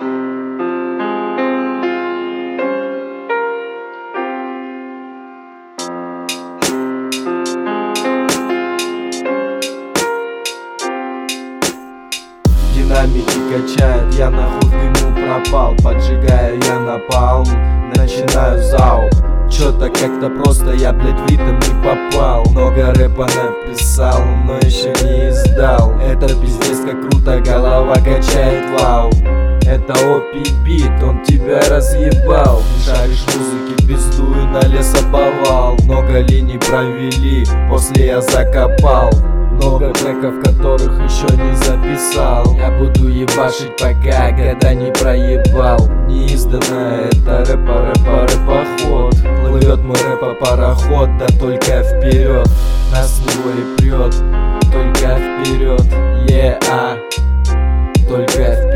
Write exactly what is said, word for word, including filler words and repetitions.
Динамики качает, я нахуй в дыму пропал. Поджигаю я напалм, начинаю залп. Чё-то как-то просто я, блядь, в ритм не попал. Много рэпа написал, но еще не издал. Это пиздец как круто, голова качает, вау. Это опи бит, он тебя разъебал. Шаришь музыки, пиздуй на лесоповал. Много линий провели, после я закопал. Много треков, которых еще не записал. Я буду ебашить, пока года не проебал. Неизданное это рэпа, рэпа, рэпоход. Плывет мой рэпа-пароход, да только вперед. Нас с него и прет, только вперед, yeah, только вперед.